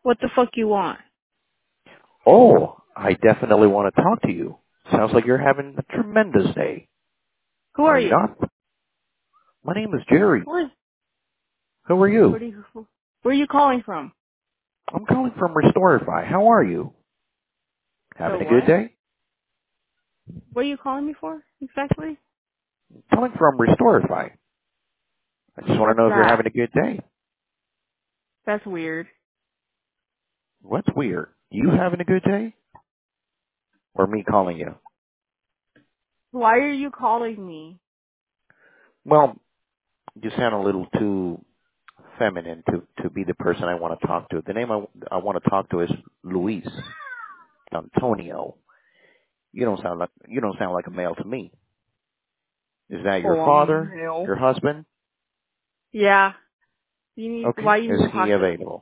What the fuck you want? Oh, I definitely want to talk to you. Sounds like you're having a tremendous day. Who Are are you you? not? My name is Jerry. What? Who are you? What are you? Where are you calling from? I'm calling from Restorify. How are you? The Having a good what? day? What are you calling me for exactly? Calling from Restorify. I just want What's to know if you're that? having a good day. That's weird. What's weird? You having a good day? Or me calling you? Why are you calling me? Well, you sound a little too feminine to be the person I want to talk to. The name I want to talk to is Luis Antonio. You don't sound like a male to me. Is that your Oh, father? no. Your husband? Yeah. You need. Okay. Why you Is need to he talk to? available?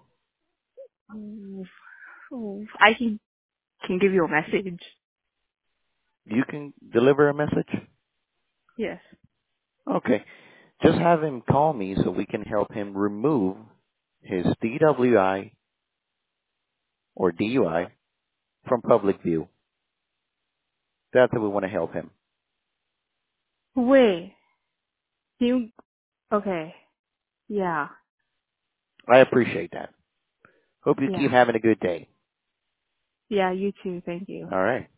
I can give you a message. You can deliver a message? Yes. Okay. Just have him call me so we can help him remove his DWI or DUI from public view. That's what we want to help him. Wait. You. Okay. Yeah. I appreciate that. Hope you Yeah. keep having a good day. Yeah. You too. Thank you. All right.